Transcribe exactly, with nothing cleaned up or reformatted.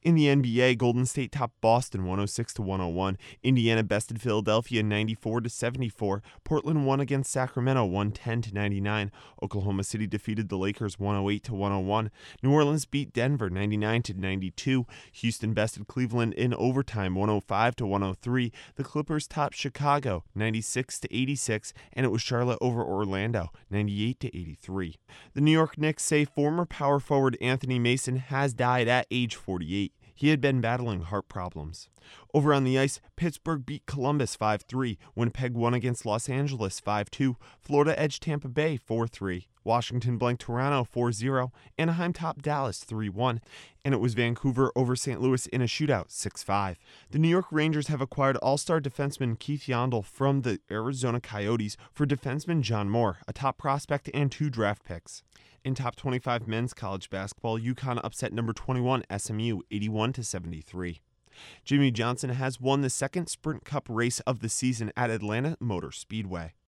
In the N B A, Golden State topped Boston one oh six to one oh one. Indiana bested Philadelphia ninety-four to seventy-four. Portland won against Sacramento one ten to ninety-nine. Oklahoma City defeated the Lakers one oh eight to one oh one. New Orleans beat Denver ninety-nine to ninety-two. Houston bested Cleveland in overtime one oh five to one oh three. The Clippers topped Chicago ninety-six to eighty-six, and it was Charlotte over Orlando ninety-eight to eighty-three. The New York Knicks say former power forward Anthony Mason has died at age forty-eight. He had been battling heart problems. Over on the ice, Pittsburgh beat Columbus five three. Winnipeg won against Los Angeles five two. Florida edged Tampa Bay four three. Washington blanked Toronto four zero. Anaheim topped Dallas three one. And it was Vancouver over Saint Louis in a shootout six five. The New York Rangers have acquired all-star defenseman Keith Yandle from the Arizona Coyotes for defenseman John Moore, a top prospect, and two draft picks. In top twenty-five men's college basketball, UConn upset number twenty-one S M U eighty-one to seventy-three. Jimmy Johnson has won the second Sprint Cup race of the season at Atlanta Motor Speedway.